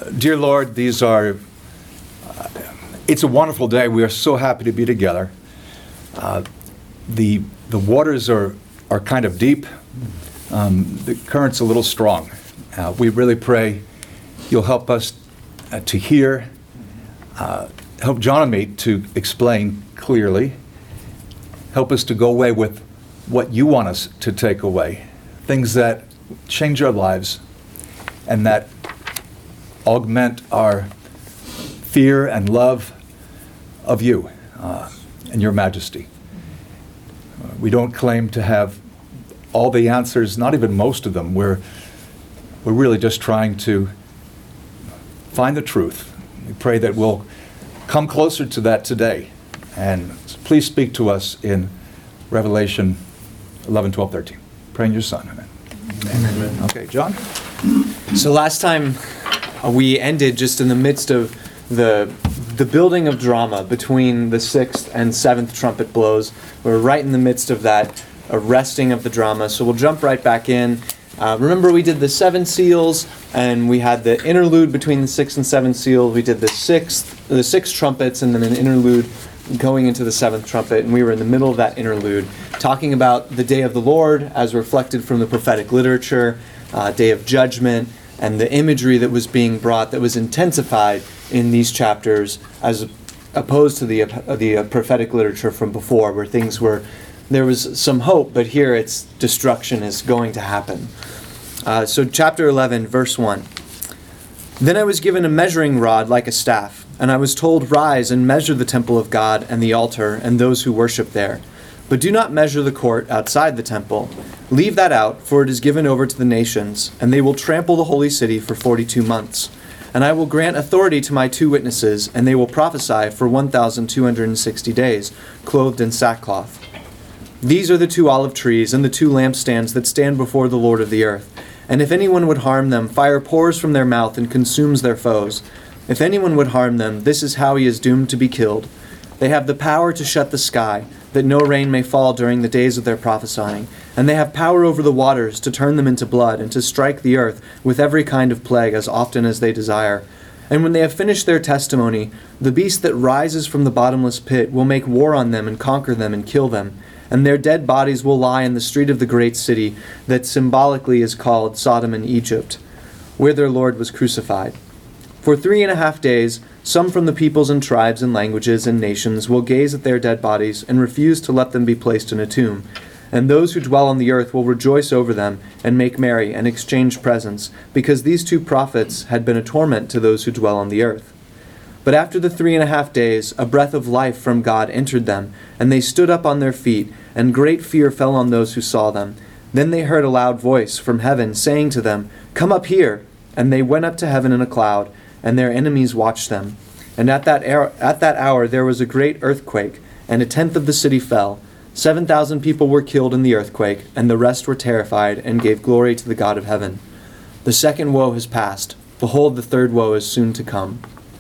Dear Lord, it's a wonderful day. We are so happy to be together. The waters are kind of deep. The current's a little strong. We really pray you'll help us to hear, help John and me to explain clearly, help us to go away with what you want us to take away, things that change our lives and that augment our fear and love of you and your majesty. We don't claim to have all the answers, not even most of them. We're really just trying to find the truth. We pray that we'll come closer to that today. And please speak to us in Revelation 11, 12, 13. Pray in your Son. Amen. Amen. Okay, John? So last time we ended just in the midst of the building of drama between the sixth and seventh trumpet blows. We're right in the midst of that arresting of the drama. So we'll jump right back in. Remember, we did the seven seals, and we had the interlude between the sixth and seventh seals. We did the six trumpets, and then an interlude going into the seventh trumpet, and we were in the middle of that interlude, talking about the day of the Lord as reflected from the prophetic literature, day of judgment, and the imagery that was being brought, that was intensified in these chapters, as opposed to the prophetic literature from before, where there was some hope, but here it's destruction is going to happen. So chapter 11, verse 1. Then I was given a measuring rod like a staff, and I was told, "Rise and measure the temple of God and the altar and those who worship there. But do not measure the court outside the temple. Leave that out, for it is given over to the nations, and they will trample the holy city for 42 months. And I will grant authority to my 2 witnesses, and they will prophesy for 1,260 days, clothed in sackcloth. These are the 2 olive trees and the 2 lampstands that stand before the Lord of the earth. And if anyone would harm them, fire pours from their mouth and consumes their foes. If anyone would harm them, this is how he is doomed to be killed. They have the power to shut the sky, that no rain may fall during the days of their prophesying. And they have power over the waters to turn them into blood, and to strike the earth with every kind of plague as often as they desire. And when they have finished their testimony, the beast that rises from the bottomless pit will make war on them and conquer them and kill them. And their dead bodies will lie in the street of the great city that symbolically is called Sodom and Egypt, where their Lord was crucified. For 3.5 days, some from the peoples and tribes and languages and nations will gaze at their dead bodies and refuse to let them be placed in a tomb. And those who dwell on the earth will rejoice over them and make merry and exchange presents, because these 2 prophets had been a torment to those who dwell on the earth. But after the 3.5 days, a breath of life from God entered them, and they stood up on their feet, and great fear fell on those who saw them. Then they heard a loud voice from heaven saying to them, "Come up here." And they went up to heaven in a cloud, and their enemies watched them. And at that hour there was a great earthquake, and 1/10 of the city fell. 7,000 people were killed in the earthquake, and the rest were terrified and gave glory to the God of heaven. The second woe has passed. Behold, the third woe is soon to come.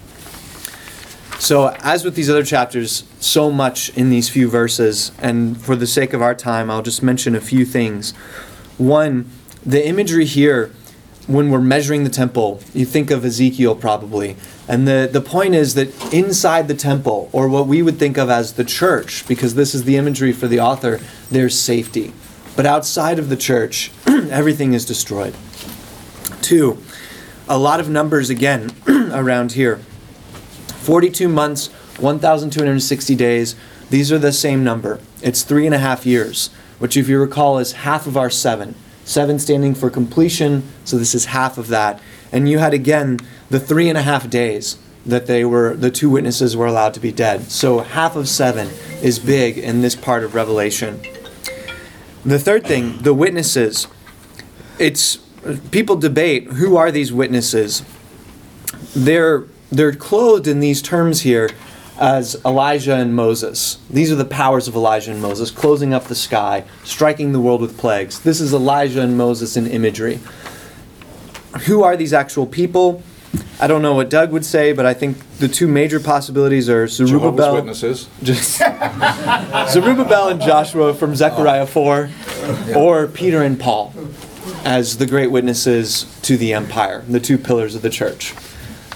So, as with these other chapters, so much in these few verses, and for the sake of our time, I'll just mention a few things. One, the imagery here, when we're measuring the temple, you think of Ezekiel probably. And the point is that inside the temple, or what we would think of as the church, because this is the imagery for the author, there's safety. But outside of the church, everything is destroyed. 2, a lot of numbers again around here. 42 months, 1,260 days, these are the same number. It's 3.5 years, which if you recall is half of our 7. 7 standing for completion, so this is half of that. And you had again the 3.5 days that the 2 witnesses were allowed to be dead. So half of 7 is big in this part of Revelation. The third thing, the witnesses. People debate, who are these witnesses? They're clothed in these terms here as Elijah and Moses. These are the powers of Elijah and Moses, closing up the sky, striking the world with plagues. This is Elijah and Moses in imagery. Who are these actual people? I don't know what Doug would say, but I think the 2 major possibilities are Zerubbabel, Witnesses. Zerubbabel and Joshua from Zechariah 4, or Peter and Paul as the great witnesses to the empire, the 2 pillars of the church.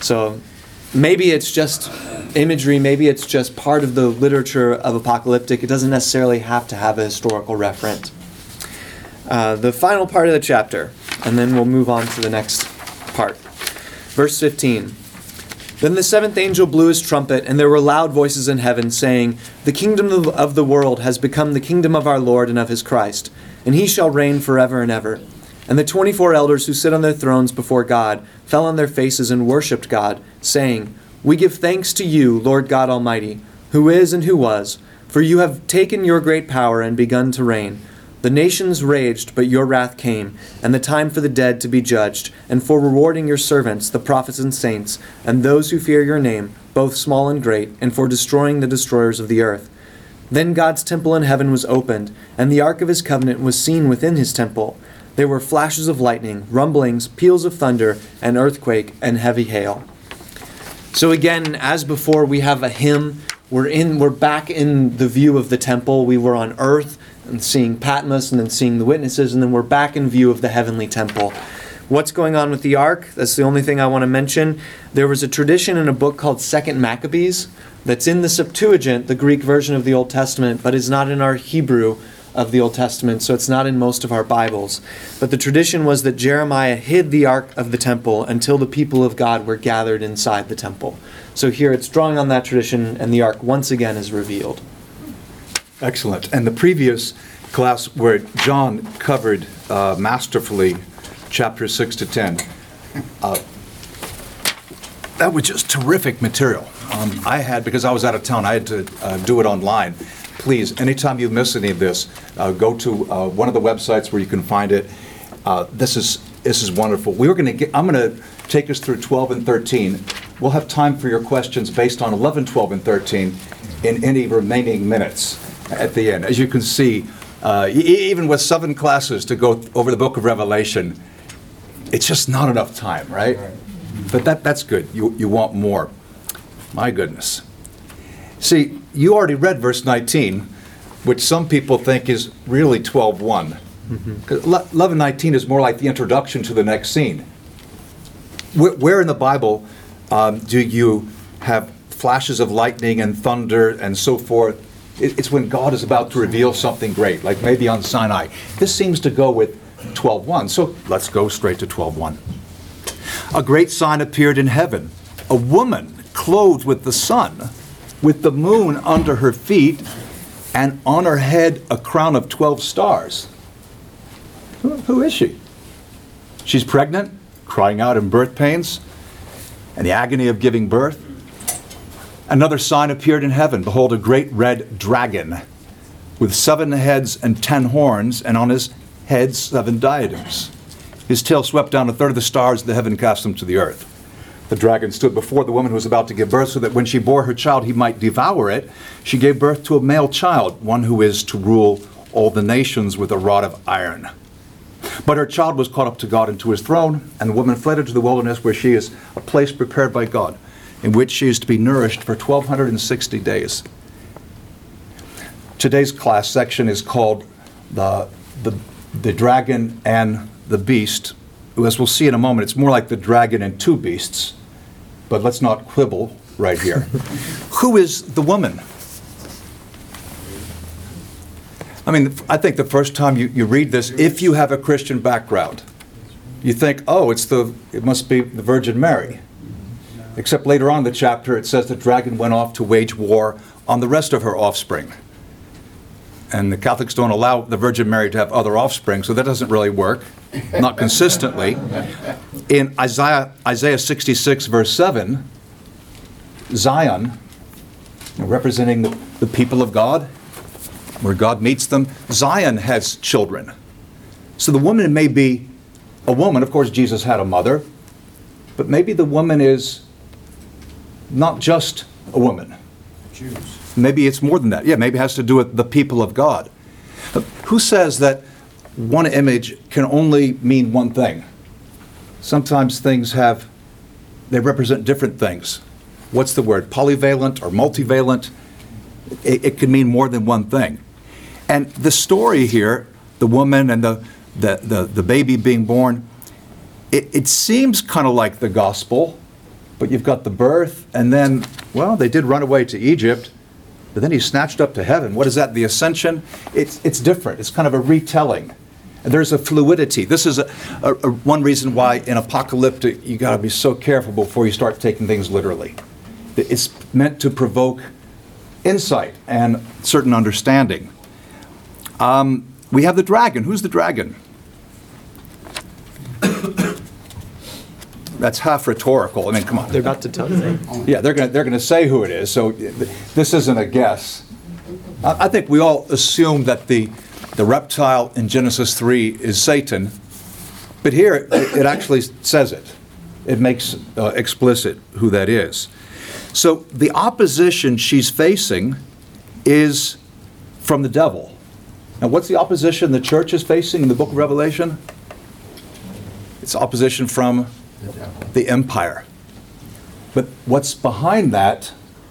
So maybe it's just imagery, maybe it's just part of the literature of apocalyptic. It doesn't necessarily have to have a historical referent. The final part of the chapter, and then we'll move on to the next part. Verse 15. Then the seventh angel blew his trumpet, and there were loud voices in heaven, saying, "The kingdom of the world has become the kingdom of our Lord and of his Christ, and he shall reign forever and ever." And the 24 elders who sit on their thrones before God fell on their faces and worshipped God, saying, "We give thanks to you, Lord God Almighty, who is and who was, for you have taken your great power and begun to reign. The nations raged, but your wrath came, and the time for the dead to be judged, and for rewarding your servants, the prophets and saints, and those who fear your name, both small and great, and for destroying the destroyers of the earth." Then God's temple in heaven was opened, and the ark of his covenant was seen within his temple. There were flashes of lightning, rumblings, peals of thunder, an earthquake, and heavy hail. So again, as before, we have a hymn. We're back in the view of the temple. We were on earth and seeing Patmos and then seeing the witnesses, and then we're back in view of the heavenly temple. What's going on with the ark? That's the only thing I want to mention. There was a tradition in a book called Second Maccabees that's in the Septuagint, the Greek version of the Old Testament, but is not in our Hebrew of the Old Testament, so it's not in most of our Bibles. But the tradition was that Jeremiah hid the ark of the temple until the people of God were gathered inside the temple. So here it's drawing on that tradition, and the ark once again is revealed. Excellent. And the previous class where John covered masterfully chapters 6 to 10, that was just terrific material. Because I was out of town, I had to do it online. Please, anytime you miss any of this, go to one of the websites where you can find it. This is wonderful. I'm going to take us through 12 and 13. We'll have time for your questions based on 11, 12, and 13 in any remaining minutes at the end. As you can see, even with 7 classes to go over the book of Revelation, it's just not enough time, right? But that's good. You want more. My goodness. See, you already read verse 19, which some people think is really 12:1. 11:19 is more like the introduction to the next scene. Where in the Bible do you have flashes of lightning and thunder and so forth? It's when God is about to reveal something great, like maybe on Sinai. This seems to go with 12:1, so let's go straight to 12:1. A great sign appeared in heaven, a woman clothed with the sun, with the moon under her feet, and on her head a crown of 12 stars. Who is she? She's pregnant, crying out in birth pains and the agony of giving birth. Another sign appeared in heaven. Behold, a great red dragon with 7 heads and 10 horns, and on his head 7 diadems. His tail swept down a third of the stars of the heaven and cast them to the earth. The dragon stood before the woman who was about to give birth, so that when she bore her child, he might devour it. She gave birth to a male child, one who is to rule all the nations with a rod of iron. But her child was caught up to God and to his throne, and the woman fled into the wilderness, where she is a place prepared by God, in which she is to be nourished for 1,260 days. Today's class section is called the Dragon and the Beast. As we'll see in a moment, it's more like the dragon and 2 beasts, but let's not quibble right here. Who is the woman? I mean, I think the first time you read this, if you have a Christian background, you think, oh, it must be the Virgin Mary. Except later on in the chapter, it says the dragon went off to wage war on the rest of her offspring. And the Catholics don't allow the Virgin Mary to have other offspring, so that doesn't really work, not consistently. In Isaiah 66, verse 7, Zion, representing the people of God, where God meets them, Zion has children. So the woman may be a woman. Of course, Jesus had a mother, but maybe the woman is not just a woman. Jews. Maybe it's more than that. Yeah, maybe it has to do with the people of God. Who says that one image can only mean one thing? Sometimes things they represent different things. What's the word? Polyvalent or multivalent? It can mean more than one thing. And the story here, the woman and the baby being born, it seems kind of like the gospel, But you've got the birth, and then, well, they did run away to Egypt, but then he's snatched up to heaven. What is that, the ascension? It's different. It's kind of a retelling. And there's a fluidity. This is one reason why in apocalyptic you got to be so careful before you start taking things literally. It's meant to provoke insight and certain understanding. We have the dragon. Who's the dragon? That's half rhetorical. I mean, come on. They're about to tell you. Yeah, they're going to say who it is. So this isn't a guess. I think we all assume that the reptile in Genesis 3 is Satan, but here it actually says it. It makes explicit who that is. So the opposition she's facing is from the devil. Now, what's the opposition the church is facing in the book of Revelation? It's opposition from the empire. But what's behind that?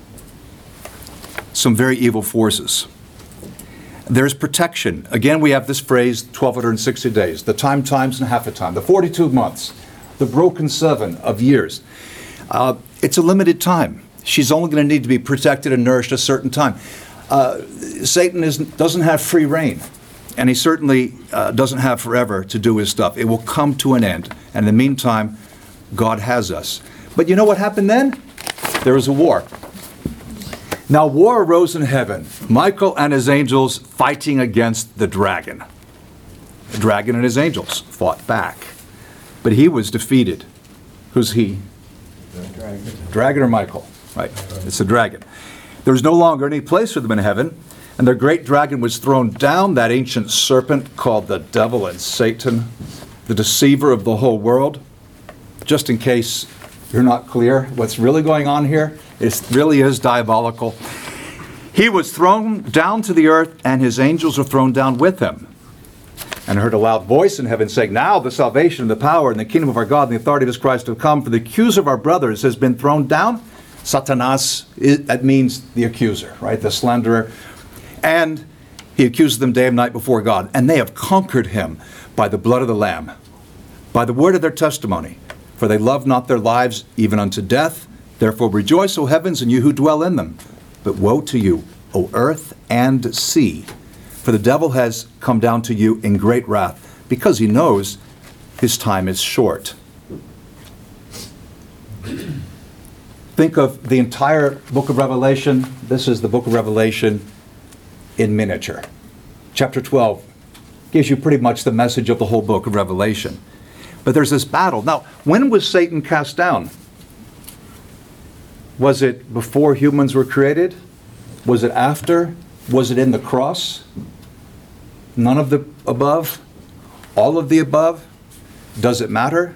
Some very evil forces. There's protection. Again, we have this phrase, 1,260 days, the time, times, and half a time, the 42 months, the broken 7 of years. It's a limited time. She's only going to need to be protected and nourished a certain time. Satan doesn't have free reign, and he certainly doesn't have forever to do his stuff. It will come to an end, and in the meantime, God has us. But you know what happened then? There was a war. Now war arose in heaven, Michael and his angels fighting against the dragon. The dragon and his angels fought back, but he was defeated. Who's he? Dragon. Dragon or Michael? Right, it's the dragon. There was no longer any place for them in heaven, and the great dragon was thrown down, that ancient serpent called the devil and Satan, the deceiver of the whole world. Just in case you're not clear what's really going on here, it really is diabolical. He was thrown down to the earth, and his angels were thrown down with him. And I heard a loud voice in heaven saying, "Now the salvation and the power and the kingdom of our God and the authority of his Christ have come, for the accuser of our brothers has been thrown down." Satanas, that means the accuser, right? The slanderer. And he accuses them day and night before God. And they have conquered him by the blood of the Lamb, by the word of their testimony. For they love not their lives even unto death. Therefore rejoice, O heavens, and you who dwell in them. But woe to you, O earth and sea. For the devil has come down to you in great wrath, because he knows his time is short. Think of the entire book of Revelation. This is the book of Revelation in miniature. Chapter 12 gives you pretty much the message of the whole book of Revelation. But there's this battle. Now, when was Satan cast down? Was it before humans were created? Was it after? Was it in the cross? None of the above? All of the above? Does it matter?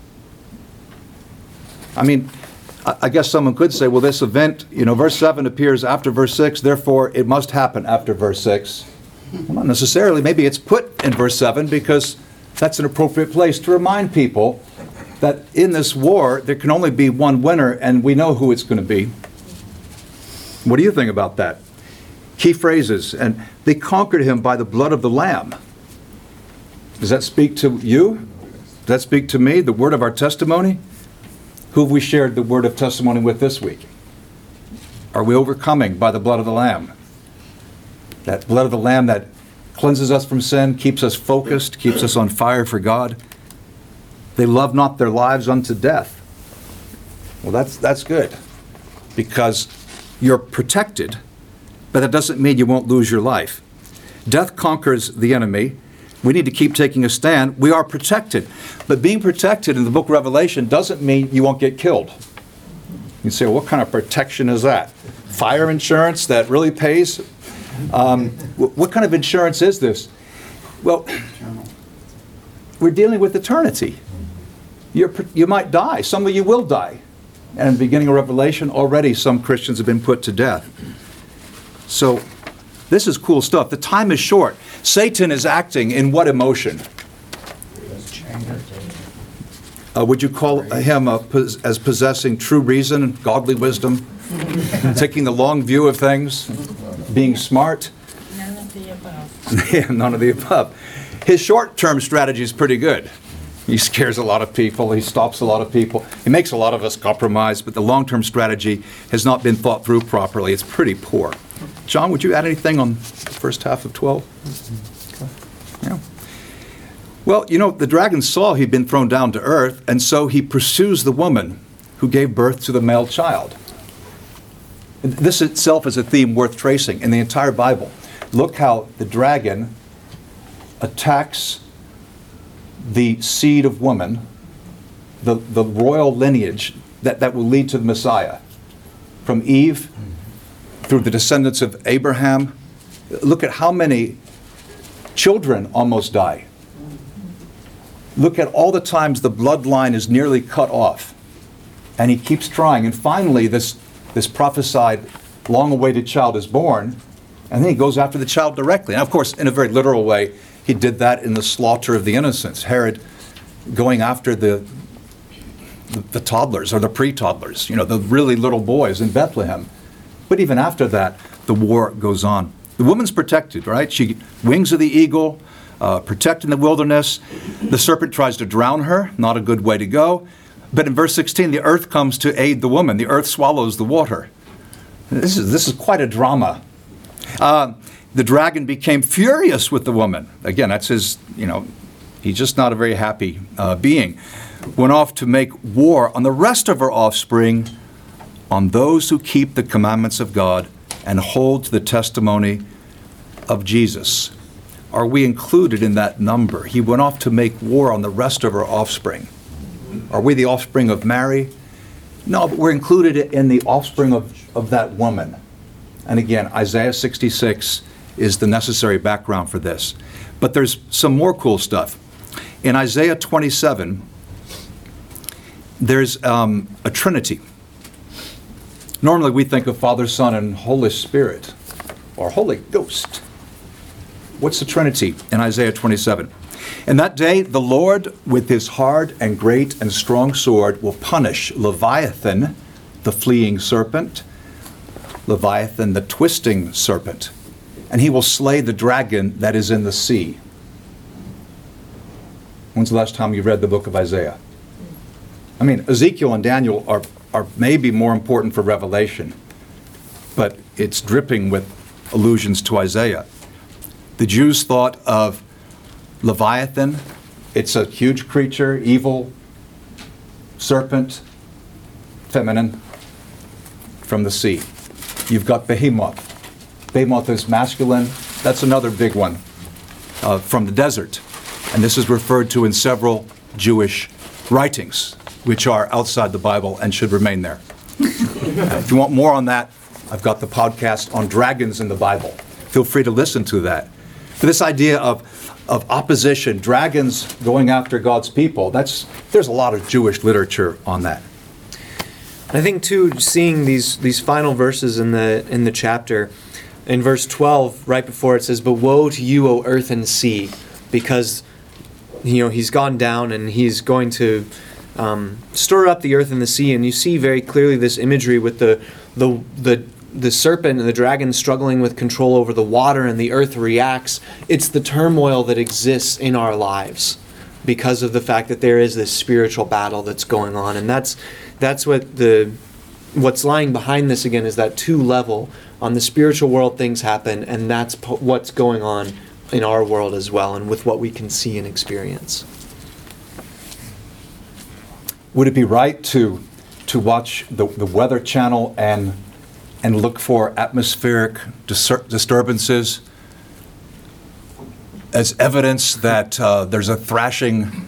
I mean, I guess someone could say, well, this event, verse 7 appears after verse 6, therefore it must happen after verse 6. Well, not necessarily. Maybe it's put in verse 7 because that's an appropriate place to remind people that in this war, there can only be one winner, and we know who it's going to be. What do you think about that? Key phrases, and they conquered him by the blood of the Lamb. Does that speak to you? Does that speak to me, the word of our testimony? Who have we shared the word of testimony with this week? Are we overcoming by the blood of the Lamb? That blood of the Lamb that cleanses us from sin, keeps us focused, keeps us on fire for God. They love not their lives unto death. Well, that's good, because you're protected, but that doesn't mean you won't lose your life. Death conquers the enemy. We need to keep taking a stand. We are protected. But being protected in the book of Revelation doesn't mean you won't get killed. You say, well, what kind of protection is that? Fire insurance that really pays? What kind of insurance is this? Well, we're dealing with eternity. You might die. Some of you will die. And in the beginning of Revelation, already some Christians have been put to death. So this is cool stuff. The time is short. Satan is acting in what emotion? Would you call him as possessing true reason, godly wisdom, taking the long view of things, being smart? None of the above. Yeah, none of the above. His short-term strategy is pretty good. He scares a lot of people. He stops a lot of people. He makes a lot of us compromise, but the long-term strategy has not been thought through properly. It's pretty poor. John, would you add anything on the first half of 12? Yeah. Well, the dragon saw he'd been thrown down to earth, and so he pursues the woman who gave birth to the male child. This itself is a theme worth tracing in the entire Bible. Look how the dragon attacks the seed of woman, the royal lineage that will lead to the Messiah. From Eve through the descendants of Abraham. Look at how many children almost die. Look at all the times the bloodline is nearly cut off. And he keeps trying. And finally, this prophesied, long-awaited child is born. And then he goes after the child directly. And of course, in a very literal way, he did that in the slaughter of the innocents. Herod going after the toddlers or the pre-toddlers, the really little boys in Bethlehem. But even after that, the war goes on. The woman's protected, right? She wings of the eagle, protected in the wilderness. The serpent tries to drown her, not a good way to go. But in verse 16, the earth comes to aid the woman. The earth swallows the water. This is quite a drama. The dragon became furious with the woman. Again, that's his, he's just not a very happy being. Went off to make war on the rest of her offspring, on those who keep the commandments of God and hold to the testimony of Jesus. Are we included in that number? He went off to make war on the rest of her offspring. Are we the offspring of Mary? No, but we're included in the offspring of that woman. And again, Isaiah 66 is the necessary background for this. But there's some more cool stuff. In Isaiah 27, there's a Trinity. Normally we think of Father, Son, and Holy Spirit, or Holy Ghost. What's the Trinity in Isaiah 27? In that day, the Lord, with his hard and great and strong sword, will punish Leviathan, the fleeing serpent, Leviathan, the twisting serpent, and he will slay the dragon that is in the sea. When's the last time you read the book of Isaiah? I mean, Ezekiel and Daniel are maybe more important for Revelation, but it's dripping with allusions to Isaiah. The Jews thought of Leviathan. It's a huge creature, evil, serpent, feminine, from the sea. You've got Behemoth. Behemoth is masculine. That's another big one from the desert. And this is referred to in several Jewish writings, which are outside the Bible and should remain there. If you want more on that, I've got the podcast on dragons in the Bible. Feel free to listen to that. But this idea of opposition, dragons going after God's people, there's a lot of Jewish literature on that. I think too, seeing these final verses in the chapter, in verse 12, right before it says, "But woe to you, O earth and sea," because he's gone down and he's going to stir up the earth and the sea, and you see very clearly this imagery with the serpent and the dragon struggling with control over the water, and the earth reacts. It's the turmoil that exists in our lives because of the fact that there is this spiritual battle that's going on, and that's what's lying behind this again is that two level. On the spiritual world things happen, and that's what's going on in our world as well, and with what we can see and experience. Would it be right to watch the Weather Channel and look for atmospheric disturbances as evidence that there's a thrashing,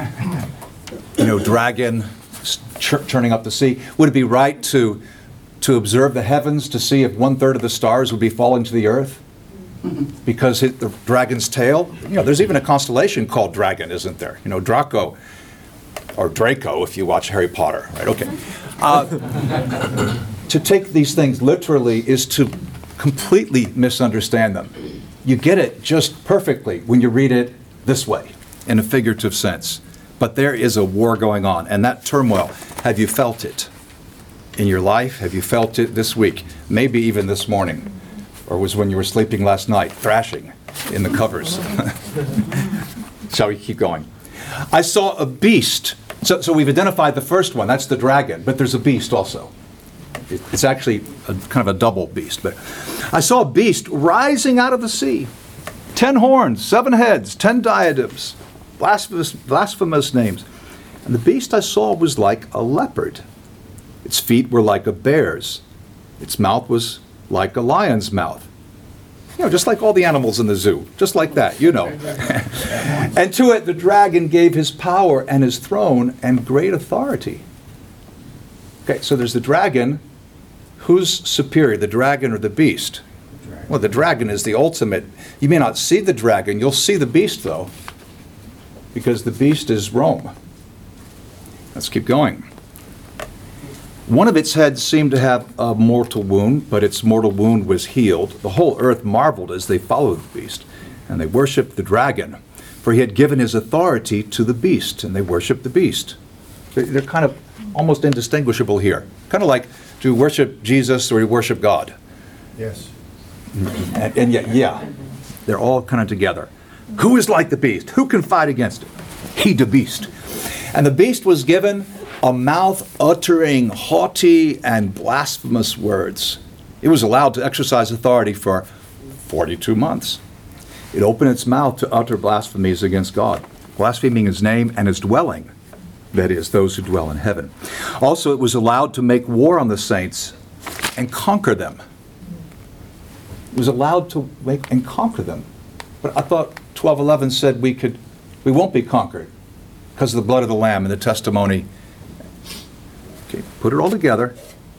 dragon churning up the sea? Would it be right to observe the heavens to see if 1/3 of the stars would be falling to the earth? Because the dragon's tail, there's even a constellation called Dragon, isn't there? Draco, or Draco if you watch Harry Potter, right? Okay. To take these things literally is to completely misunderstand them. You get it just perfectly when you read it this way, in a figurative sense. But there is a war going on, and that turmoil, have you felt it in your life? Have you felt it this week? Maybe even this morning, or was when you were sleeping last night, thrashing in the covers. Shall we keep going? I saw a beast. So we've identified the first one. That's the dragon. But there's a beast also. It's actually kind of a double beast. But I saw a beast rising out of the sea. 10 horns, 7 heads, 10 diadems, blasphemous names. And the beast I saw was like a leopard. Its feet were like a bear's. Its mouth was like a lion's mouth. You know, just like all the animals in the zoo. Just like that, you know. And to it the dragon gave his power and his throne and great authority. Okay, so there's the dragon. Who's superior, the dragon or the beast? Well, the dragon is the ultimate. You may not see the dragon. You'll see the beast, though, because the beast is Rome. Let's keep going. One of its heads seemed to have a mortal wound, but its mortal wound was healed. The whole earth marveled as they followed the beast, and they worshipped the dragon, for he had given his authority to the beast, and they worshipped the beast. They're kind of almost indistinguishable here. Kind of like, do you worship Jesus or you worship God? Yes. And yet, yeah, they're all kind of together. Who is like the beast? Who can fight against it? He, the beast. And the beast was given a mouth uttering haughty and blasphemous words. It was allowed to exercise authority for 42 months. It opened its mouth to utter blasphemies against God, blaspheming his name and his dwelling, that is, those who dwell in heaven. Also, it was allowed to make war on the saints and conquer them. It was allowed to make and conquer them. But I thought 12:11 said we won't be conquered because of the blood of the Lamb and the testimony. Okay, put it all together.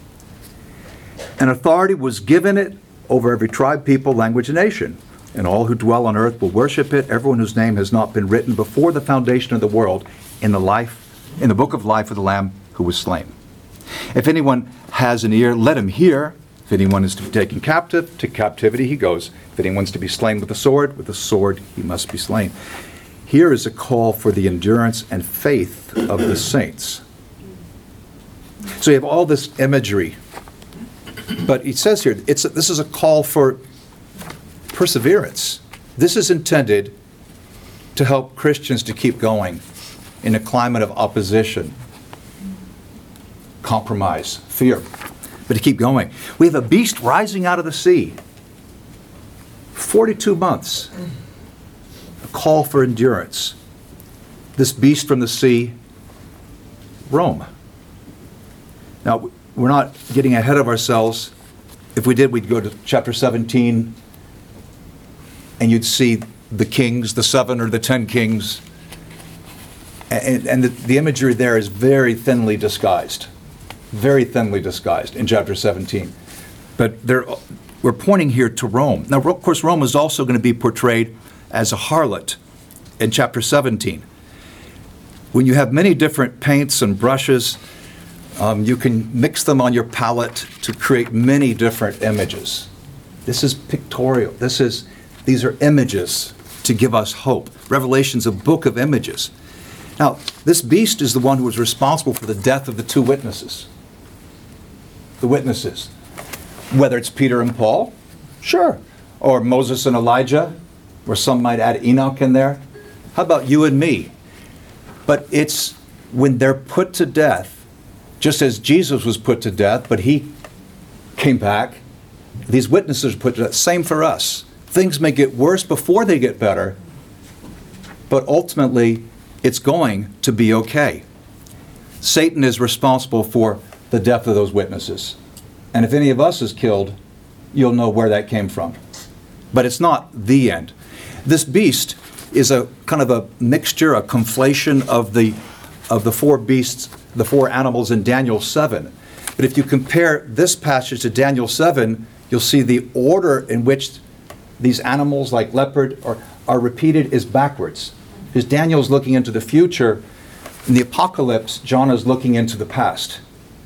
And authority was given it over every tribe, people, language, and nation. And all who dwell on earth will worship it, everyone whose name has not been written before the foundation of the world in the book of life of the Lamb who was slain. If anyone has an ear, let him hear. If anyone is to be taken captive, to captivity he goes. If anyone's to be slain with the sword he must be slain. Here is a call for the endurance and faith of the saints. So you have all this imagery. But it says here, this is a call for perseverance. This is intended to help Christians to keep going in a climate of opposition, compromise, fear, but to keep going. We have a beast rising out of the sea. 42 months. A call for endurance. This beast from the sea, Rome. Now, we're not getting ahead of ourselves. If we did, we'd go to chapter 17, and you'd see the kings, the 7 or the 10 kings, and the imagery there is very thinly disguised in chapter 17. But we're pointing here to Rome. Now, of course, Rome is also going to be portrayed as a harlot in chapter 17. When you have many different paints and brushes, you can mix them on your palette to create many different images. This is pictorial. These are images to give us hope. Revelation's a book of images. Now, this beast is the one who was responsible for the death of the 2 witnesses. The witnesses. Whether it's Peter and Paul, sure. Or Moses and Elijah, or some might add Enoch in there. How about you and me? But it's when they're put to death, just as Jesus was put to death, but he came back, these witnesses are put to death. Same for us. Things may get worse before they get better, but ultimately, it's going to be okay. Satan is responsible for the death of those witnesses. And if any of us is killed, you'll know where that came from. But it's not the end. This beast is a kind of a mixture, a conflation of the 4 beasts, the 4 animals in Daniel 7. But if you compare this passage to Daniel 7, you'll see the order in which these animals like leopard are repeated is backwards. Because Daniel's looking into the future. In the apocalypse, John is looking into the past.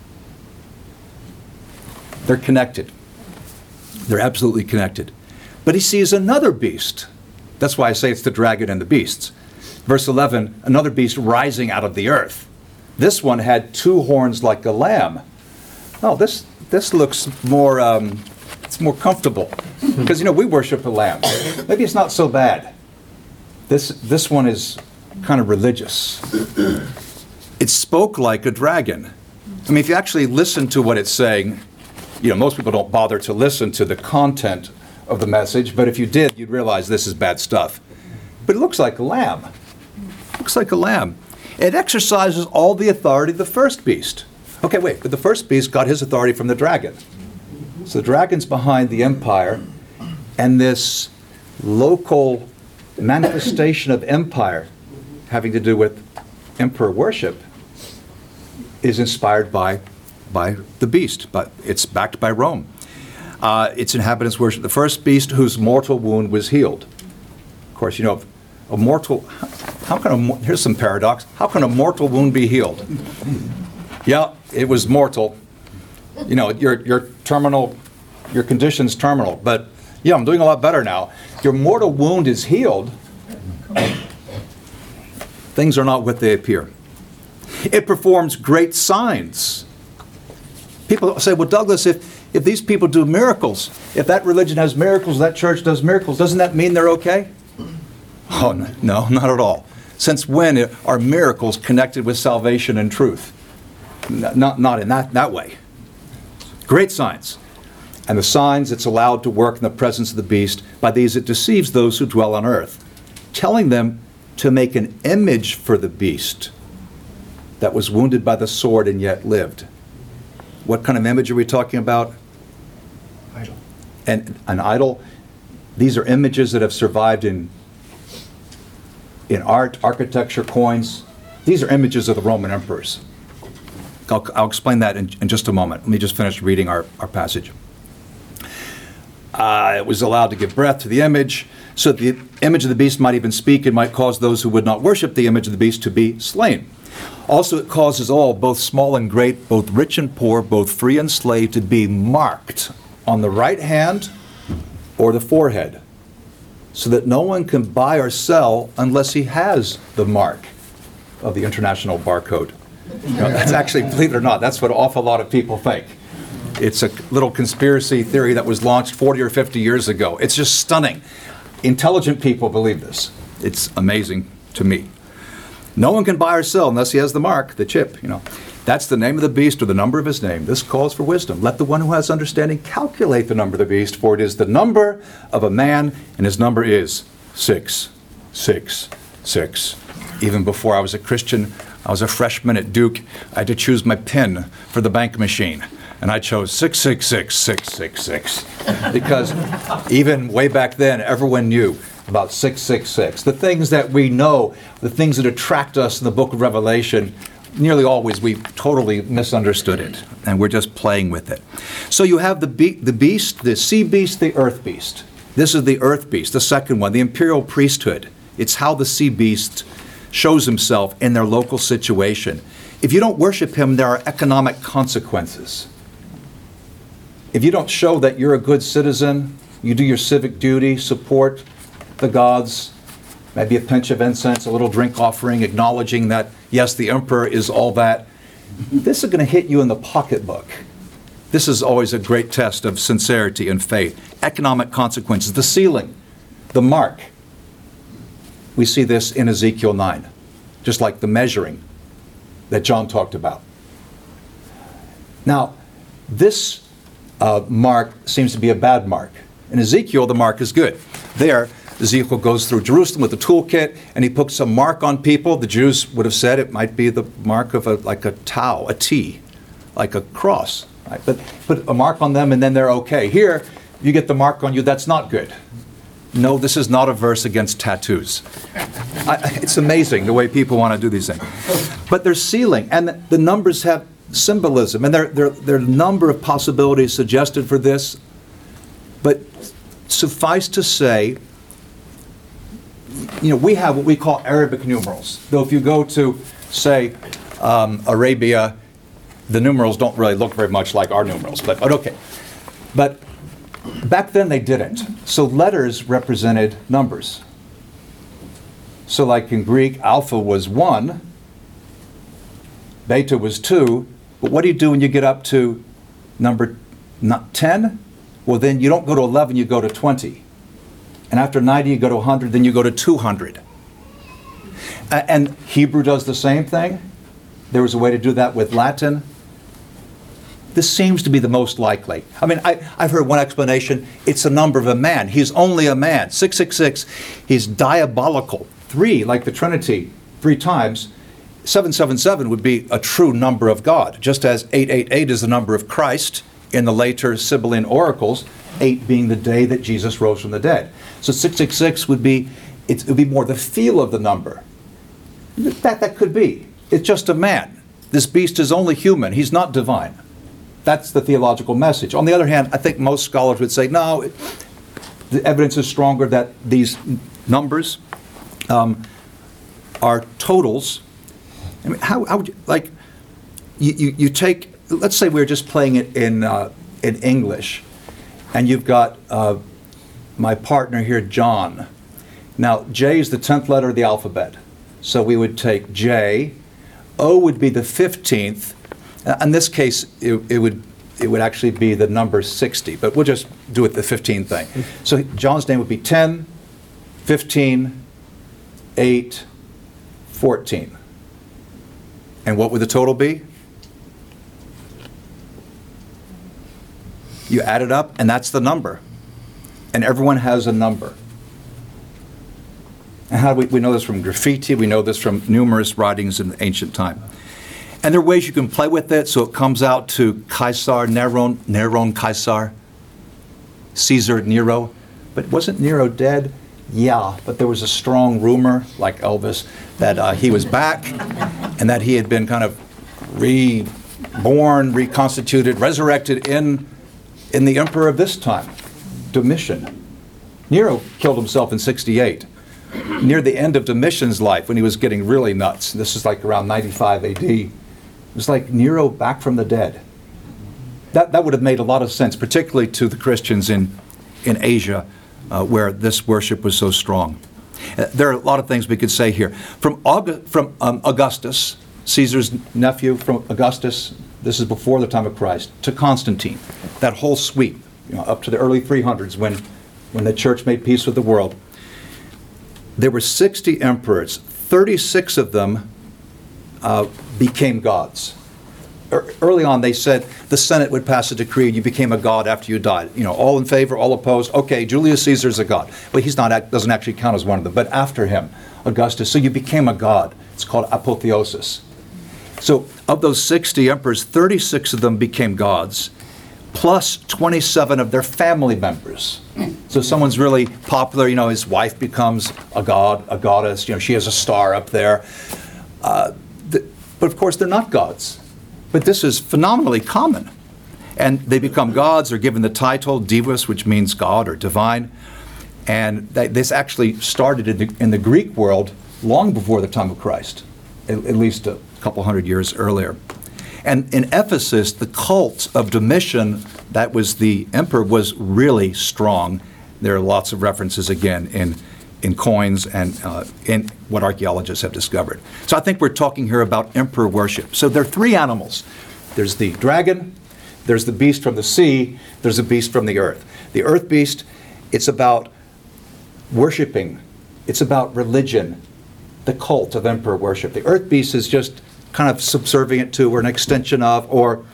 They're connected. They're absolutely connected. But he sees another beast. That's why I say it's the dragon and the beasts. Verse 11, another beast rising out of the earth. This one had 2 horns like a lamb. Oh, this looks more, it's more comfortable. Because, we worship a lamb. Maybe it's not so bad. This one is kind of religious. It spoke like a dragon. I mean, if you actually listen to what it's saying, most people don't bother to listen to the content of the message, but if you did, you'd realize this is bad stuff. But it looks like a lamb. It looks like a lamb. It exercises all the authority of the first beast. Okay, wait, but the first beast got his authority from the dragon. So the dragon's behind the empire, and this local manifestation of empire having to do with emperor worship is inspired by the beast, but it's backed by Rome. Its inhabitants worship the first beast whose mortal wound was healed. Of course, a mortal, here's some paradox, how can a mortal wound be healed? Yeah, it was mortal. Your terminal, your condition's terminal, but yeah, I'm doing a lot better now. Your mortal wound is healed. Things are not what they appear. It performs great signs. People say, well, Douglas, if these people do miracles, if that religion has miracles, that church does miracles, doesn't that mean they're okay? Oh, no, not at all. Since when are miracles connected with salvation and truth? Not in that way. Great signs. And the signs it's allowed to work in the presence of the beast, by these it deceives those who dwell on earth, telling them to make an image for the beast that was wounded by the sword and yet lived. What kind of image are we talking about? Idol. And an idol. These are images that have survived in art, architecture, coins. These are images of the Roman emperors. I'll explain that in just a moment. Let me just finish reading our passage. It was allowed to give breath to the image, so that the image of the beast might even speak and might cause those who would not worship the image of the beast to be slain. Also it causes all, both small and great, both rich and poor, both free and slave, to be marked on the right hand or the forehead, so that no one can buy or sell unless he has the mark of the international barcode. That's actually, believe it or not, that's what an awful lot of people think. It's a little conspiracy theory that was launched 40 or 50 years ago. It's just stunning. Intelligent people believe this. It's amazing to me. No one can buy or sell unless he has the mark, the chip, That's the name of the beast or the number of his name. This calls for wisdom. Let the one who has understanding calculate the number of the beast, for it is the number of a man, and his number is 666. Even before I was a Christian, I was a freshman at Duke. I had to choose my pin for the bank machine. And I chose 666, 666. Because even way back then, everyone knew about 666. The things that we know, the things that attract us in the book of Revelation, nearly always we've totally misunderstood it. And we're just playing with it. So you have the beast, the sea beast, the earth beast. This is the earth beast, the second one, the imperial priesthood. It's how the sea beast shows himself in their local situation. If you don't worship him, there are economic consequences. If you don't show that you're a good citizen, you do your civic duty, support the gods, maybe a pinch of incense, a little drink offering, acknowledging that, yes, the emperor is all that, this is going to hit you in the pocketbook. This is always a great test of sincerity and faith. Economic consequences, the sealing, the mark. We see this in Ezekiel 9, just like the measuring that John talked about. Now, this mark seems to be a bad mark. In Ezekiel, the mark is good. There, Ezekiel goes through Jerusalem with a toolkit, and he puts a mark on people. The Jews would have said it might be the mark of like a tau, a T, like a cross. Right? But put a mark on them, and then they're okay. Here, you get the mark on you, that's not good. No, this is not a verse against tattoos. It's amazing the way people want to do these things. But they're sealing, and the numbers have symbolism, and there are a number of possibilities suggested for this. But suffice to say, we have what we call Arabic numerals. Though if you go to, say, Arabia, the numerals don't really look very much like our numerals, but okay. But back then they didn't. So letters represented numbers. So like in Greek, alpha was 1, beta was 2, but what do you do when you get up to number 10? Well, then you don't go to 11, you go to 20. And after 90, you go to 100, then you go to 200. And Hebrew does the same thing. There was a way to do that with Latin. This seems to be the most likely. I mean, I've heard one explanation. It's the number of a man. He's only a man. 666, he's diabolical. 3, like the Trinity, 3 times. 777 would be a true number of God, just as 888 is the number of Christ in the later Sibylline oracles, 8 being the day that Jesus rose from the dead. So 666 would be, it would be more the feel of the number. That could be. It's just a man. This beast is only human. He's not divine. That's the theological message. On the other hand, I think most scholars would say, no, the evidence is stronger that these numbers are totals. I mean, how would you, like, you take, let's say we're just playing it in English, and you've got my partner here, John. Now, J is the 10th letter of the alphabet. So we would take J. O would be the 15th. In this case, it would actually be the number 60, but we'll just do it the 15 thing. So John's name would be 10, 15, 8, 14. And what would the total be? You add it up, and that's the number. And everyone has a number. And how do we know this from graffiti? We know this from numerous writings in ancient time. And there are ways you can play with it so it comes out to Caesar, Neron, Caesar, Caesar, Nero. But wasn't Nero dead? Yeah, but there was a strong rumor, like Elvis, that he was back and that he had been kind of reborn, reconstituted, resurrected in the emperor of this time, Domitian. Nero killed himself in 68. Near the end of Domitian's life, when he was getting really nuts, this is like around 95 AD, it was like Nero back from the dead. That would have made a lot of sense, particularly to the Christians in Asia, where this worship was so strong. There are a lot of things we could say here. From Augustus, Caesar's nephew, from Augustus, this is before the time of Christ, to Constantine, that whole sweep, up to the early 300s when the church made peace with the world. There were 60 emperors. 36 of them became gods. Early on, they said the Senate would pass a decree and you became a god after you died. All in favor, all opposed. Okay, Julius Caesar's a god. But he's not, doesn't actually count as one of them. But after him, Augustus. So you became a god. It's called apotheosis. So of those 60 emperors, 36 of them became gods, plus 27 of their family members. So someone's really popular, his wife becomes a god, a goddess, she has a star up there. But of course, they're not gods. But this is phenomenally common. And they become gods, are given the title divus, which means god or divine. And this actually started in the Greek world long before the time of Christ, at least a couple hundred years earlier. And in Ephesus, the cult of Domitian, that was the emperor, was really strong. There are lots of references, again, in coins and in what archaeologists have discovered. So I think we're talking here about emperor worship. So there are 3 animals. There's the dragon, there's the beast from the sea, there's the beast from the earth. The earth beast, it's about worshiping. It's about religion, the cult of emperor worship. The earth beast is just kind of subservient to or an extension of or,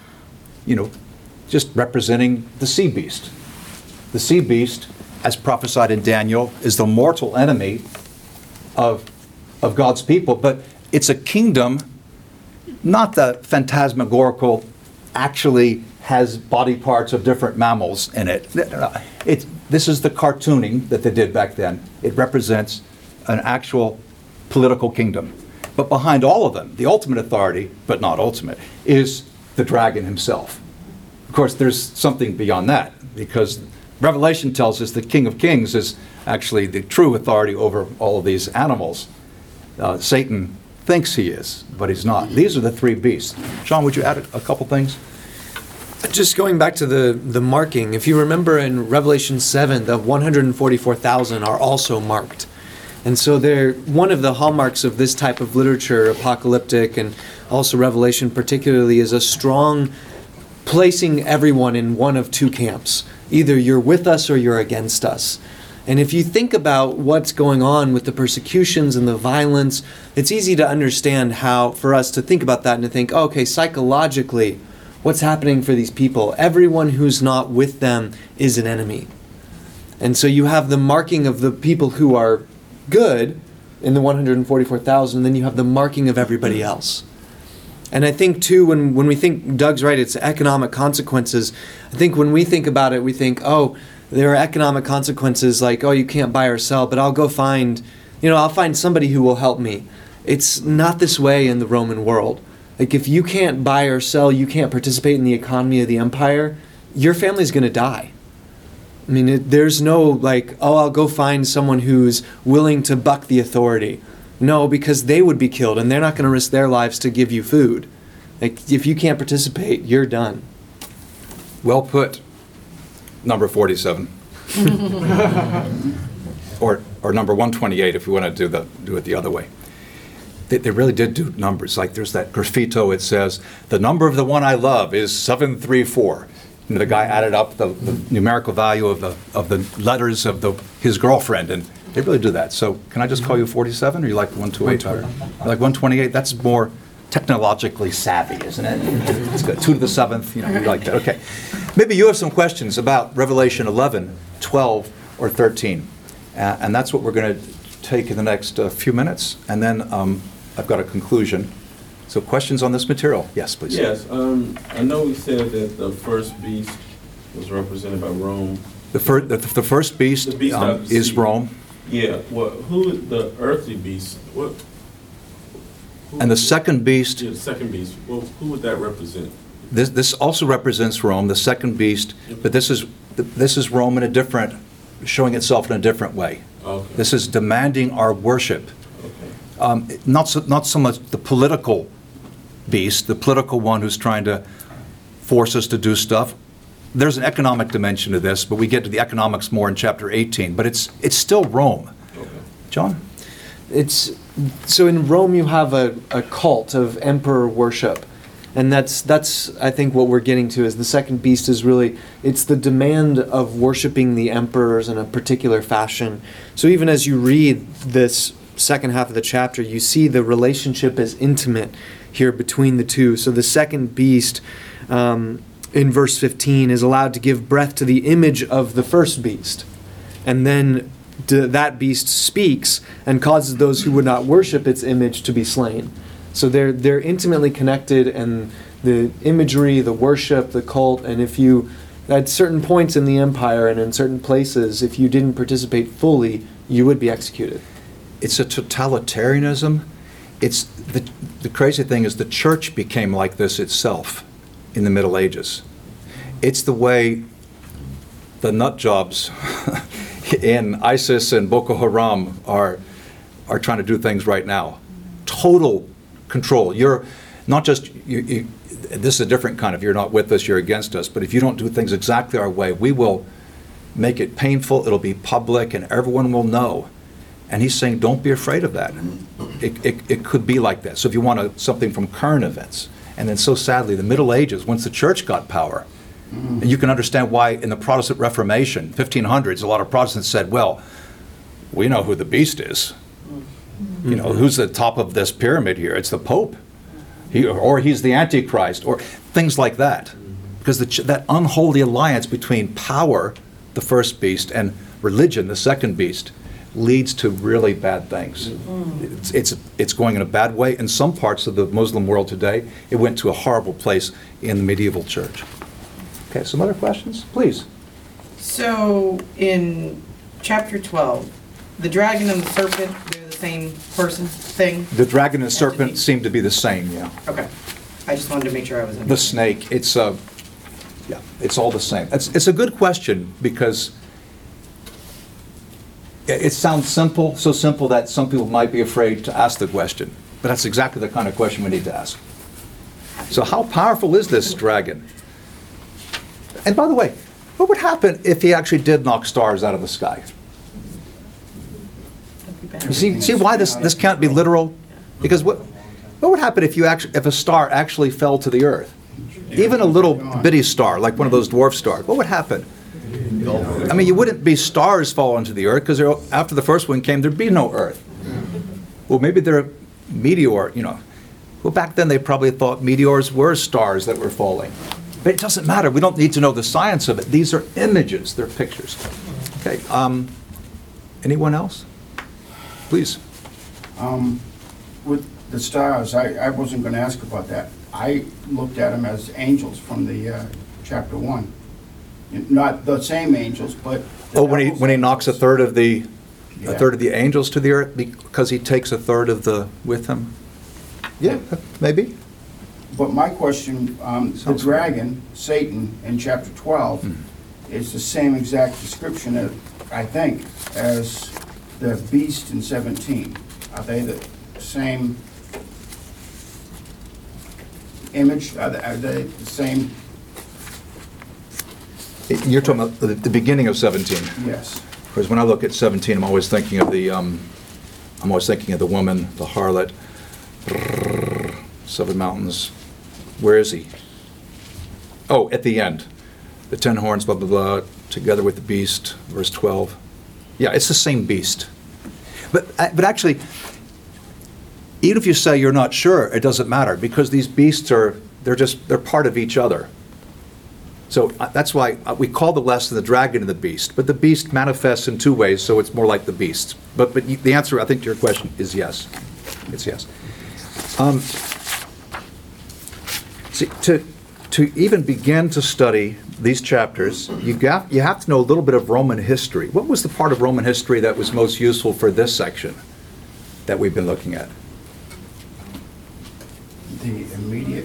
just representing the sea beast. The sea beast, as prophesied in Daniel, is the mortal enemy of God's people, but it's a kingdom, not the phantasmagorical, actually has body parts of different mammals in it. This is the cartooning that they did back then. It represents an actual political kingdom. But behind all of them, the ultimate authority, but not ultimate, is the dragon himself. Of course, there's something beyond that, because Revelation tells us the King of Kings is actually the true authority over all of these animals. Satan thinks he is, but he's not. These are the 3 beasts. John, would you add a couple things? Just going back to the marking, if you remember in Revelation 7, the 144,000 are also marked. And so they're one of the hallmarks of this type of literature, apocalyptic and also Revelation particularly, is a strong placing everyone in one of 2 camps. Either you're with us or you're against us. And if you think about what's going on with the persecutions and the violence, it's easy to understand how, for us to think about that and to think, oh, okay, psychologically, what's happening for these people? Everyone who's not with them is an enemy. And so you have the marking of the people who are good in the 144,000, and then you have the marking of everybody else. And I think, too, when we think, Doug's right, it's economic consequences. I think when we think about it, we think, oh, there are economic consequences like, oh, you can't buy or sell, but I'll go find, I'll find somebody who will help me. It's not this way in the Roman world. Like, if you can't buy or sell, you can't participate in the economy of the empire, your family's going to die. I mean, there's no like, oh, I'll go find someone who's willing to buck the authority. No, because they would be killed, and they're not going to risk their lives to give you food. Like, if you can't participate, you're done. Well put. Number 47. or number 128 if we want to do it the other way. They really did do numbers. Like there's that graffito, it says, the number of the one I love is 734. The guy added up the numerical value of the letters of his girlfriend, and they really do that. So can I just call you 47, or you like 128 better? You like 128? That's more technologically savvy, isn't it? It's got 2 to the 7th, you like that. Okay. Maybe you have some questions about Revelation 11, 12, or 13. And that's what we're going to take in the next few minutes. And then I've got a conclusion. So questions on this material? Yes, please. Yes. I know we said that the first beast was represented by Rome. The first beast is Rome. Yeah. Well, who the earthly beast? What? And the second beast. Yeah, the second beast. Well, who would that represent? This also represents Rome, the second beast, but this is Rome showing itself in a different way. Okay. This is demanding our worship. Okay. Not so much the political beast, the political one who's trying to force us to do stuff. There's an economic dimension to this, but we get to the economics more in chapter 18. But it's still Rome. Okay. John? So in Rome you have a cult of emperor worship. And that's I think what we're getting to is the second beast is really, it's the demand of worshiping the emperors in a particular fashion. So even as you read this second half of the chapter, you see the relationship is intimate here between the two. So the second beast in verse 15 is allowed to give breath to the image of the first beast. And then that beast speaks and causes those who would not worship its image to be slain. So they're intimately connected, and the imagery, the worship, the cult, and if you, at certain points in the empire and in certain places, if you didn't participate fully, you would be executed. It's a totalitarianism. It's the crazy thing is the church became like this itself in the Middle Ages. It's the way the nut jobs in ISIS and Boko Haram are trying to do things right now. Total control. You're not just, this is a different kind of, you're not with us, you're against us, but if you don't do things exactly our way, we will make it painful, it'll be public, and everyone will know. And he's saying, don't be afraid of that. It could be like that. So if you want something from current events, and then so sadly, the Middle Ages, once the church got power, and you can understand why in the Protestant Reformation, 1500s, a lot of Protestants said, well, we know who the beast is. You know, who's the top of this pyramid here? It's the Pope. Or he's the Antichrist, or things like that. Because that unholy alliance between power, the first beast, and religion, the second beast, leads to really bad things. It's going in a bad way. In some parts of the Muslim world today, it went to a horrible place in the medieval church. Okay, some other questions? Please. So in chapter 12, the dragon and the serpent, they're the same thing? The dragon and serpent seem to be the same, yeah. Okay. I just wanted to make sure I was in. The snake, it's all the same. It's a good question because it sounds simple, so simple that some people might be afraid to ask the question. But that's exactly the kind of question we need to ask. So how powerful is this dragon? And by the way, what would happen if he actually did knock stars out of the sky? You see why this can't be literal? Because what would happen if a star actually fell to the earth? Even a little bitty star, like one of those dwarf stars, what would happen? I mean, you wouldn't be stars fall into the earth, because after the first one came, there'd be no earth. Well, maybe they're a meteor, you know. Well, back then, they probably thought meteors were stars that were falling. But it doesn't matter. We don't need to know the science of it. These are images. They're pictures. Okay. Anyone else? Please. With the stars, I wasn't going to ask about that. I looked at them as angels from the chapter 1. Not the same angels, but the Oh, when he knocks a angels. third of the Yeah. a third of the angels to the earth because he takes a third of the with him. Yeah, maybe. But my question, the Sounds- dragon, Satan, in chapter 12, is the same exact description, I think, as the beast in 17. Are they the same image? Are they the same? You're talking about the beginning of 17. Yes. Because when I look at 17, I'm always thinking of the woman, the harlot. Seven mountains. Where is he? Oh, at the end. The 10 horns, blah, blah, blah, together with the beast, verse 12. Yeah, it's the same beast. But actually, even if you say you're not sure, it doesn't matter, because these beasts they're part of each other. So that's why we call the lesson the dragon and the beast. But the beast manifests in two ways, so it's more like the beast. But the answer, I think, to your question is yes. It's yes. See, to even begin to study these chapters, you have to know a little bit of Roman history. What was the part of Roman history that was most useful for this section that we've been looking at? The immediate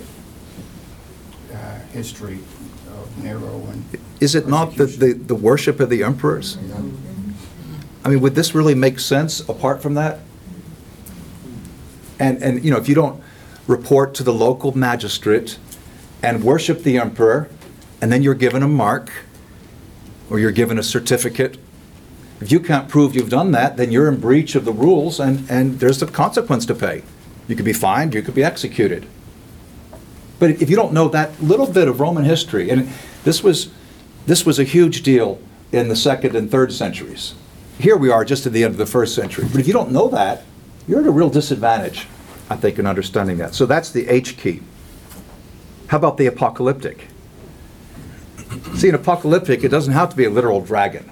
history of Nero and... Is it not the worship of the emperors? I mean, would this really make sense apart from that? And you know, if you don't report to the local magistrate and worship the emperor, and then you're given a mark, or you're given a certificate, if you can't prove you've done that, then you're in breach of the rules, and there's a consequence to pay. You could be fined, you could be executed. But if you don't know that little bit of Roman history, and this was a huge deal in the 2nd and 3rd centuries. Here we are just at the end of the 1st century. But if you don't know that, you're at a real disadvantage, I think, in understanding that. So that's the H key. How about the apocalyptic? See, in apocalyptic, it doesn't have to be a literal dragon.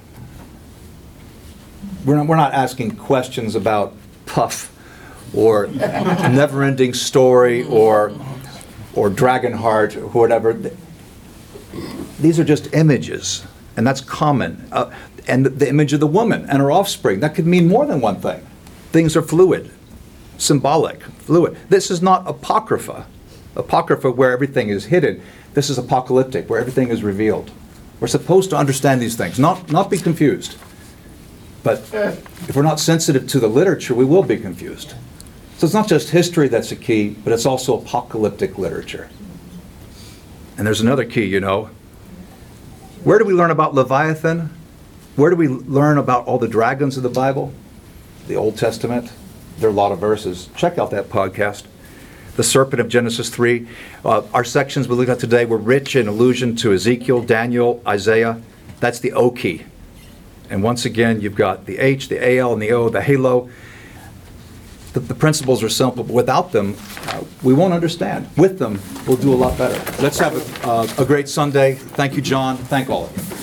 We're not asking questions about Puff or Never-Ending Story or Dragonheart or whatever. These are just images, and that's common. And the image of the woman and her offspring, that could mean more than one thing. Things are fluid, symbolic, fluid. This is not apocrypha. Apocrypha where everything is hidden. This is apocalyptic, where everything is revealed. We're supposed to understand these things, not be confused. But if we're not sensitive to the literature, we will be confused. So it's not just history that's a key, but it's also apocalyptic literature. And there's another key, you know. Where do we learn about Leviathan? Where do we learn about all the dragons of the Bible? The Old Testament. There are a lot of verses. Check out that podcast. The serpent of Genesis 3. Our sections we looked at today were rich in allusion to Ezekiel, Daniel, Isaiah. That's the O key. And once again, you've got the H, the AL, and the O, the halo. The principles are simple, but without them, we won't understand. With them, we'll do a lot better. Let's have a great Sunday. Thank you, John. Thank all of you.